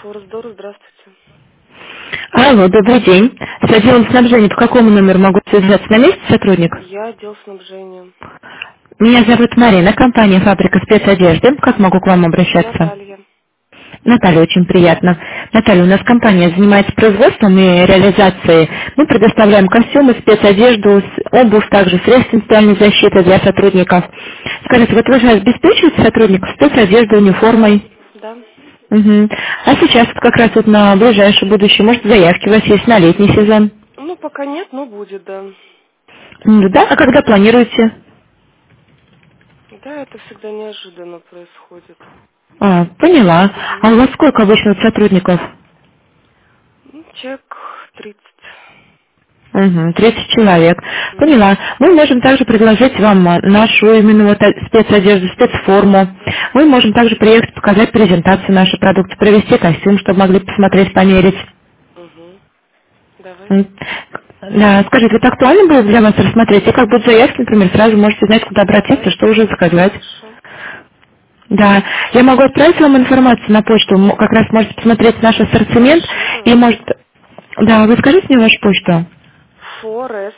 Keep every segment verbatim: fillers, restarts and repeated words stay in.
Форсдор, здравствуйте. Алло, добрый день. С отделом снабжения по какому номеру могу связаться? На месте сотрудник? Я отдел снабжения. Меня зовут Марина, компания «Фабрика спецодежды». Как могу к вам обращаться? Наталья. Наталья, очень приятно. Наталья, у нас компания занимается производством и реализацией. Мы предоставляем костюмы, спецодежду, с- обувь, также средства индивидуальной защиты для сотрудников. Скажите, вот вы же обеспечиваете сотрудников спецодеждой, униформой? Да? Мгм. А сейчас вот как раз вот на ближайшее будущее, может, заявки у вас есть на летний сезон? Ну, пока нет, но будет, да. М, Да, а когда планируете? Да, это всегда неожиданно происходит. А, поняла. Угу. А у вас сколько обычно вот сотрудников? Ну, человек тридцать. Угу, тридцать человек. Угу. Поняла. Мы можем также предложить вам а, нашу именно вот а, спецодежду, спецформу. Мы можем также приехать показать презентацию нашей продукции, провести костюм, чтобы могли посмотреть, померить. Угу. Давайте. М. Да, скажите, это актуально было для вас рассмотреть? И как будут заявки, например, сразу можете знать, куда Да. обратиться, что уже заказать. Хорошо. Да, я могу отправить вам информацию на почту, М- как раз можете посмотреть наш ассортимент, Хорошо, и давайте. может... Да, вы скажите мне вашу почту. Форест.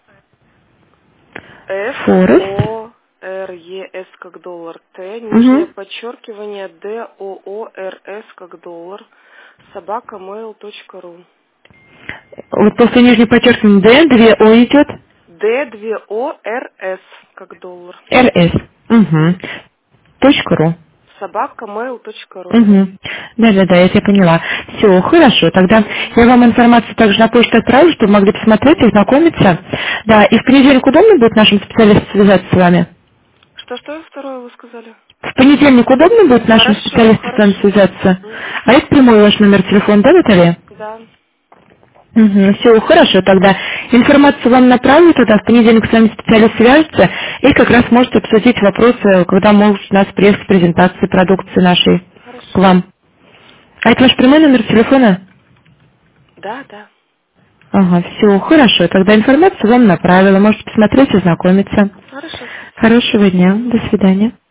Ф Форест. О Р Е С как доллар. Т. Нижнее Угу. подчеркивание Д О О Р С как доллар. Собака mail точка ру. Вот после нижней подчеркивания Д, две О идет, Д два О Р С как доллар. Р С. Угу. Угу. Точка ру. Собака mail точка ру. Угу. Да-да-да, я тебя поняла. Все, хорошо. Тогда Угу. я вам информацию также на почту отправлю, чтобы могли посмотреть и знакомиться. Да, и в понедельник удобно будет нашим специалистам связаться с вами? Что, что второе вы сказали? В понедельник удобно будет нашим Хорошо, специалистам с вами хорошо. связаться? Угу. А это прямой ваш номер телефона, да, Наталья? Да. Угу, все, хорошо, тогда информацию вам направлю, тогда в понедельник с вами специалист свяжется и как раз можете обсудить вопросы, когда может у нас приехать презентация продукции нашей к Хорошо. вам. А это ваш прямой номер телефона? Да, да. Ага, все, хорошо, тогда информацию вам направила, можете посмотреть и знакомиться. Хорошо, спасибо. Хорошего дня, до Угу. свидания.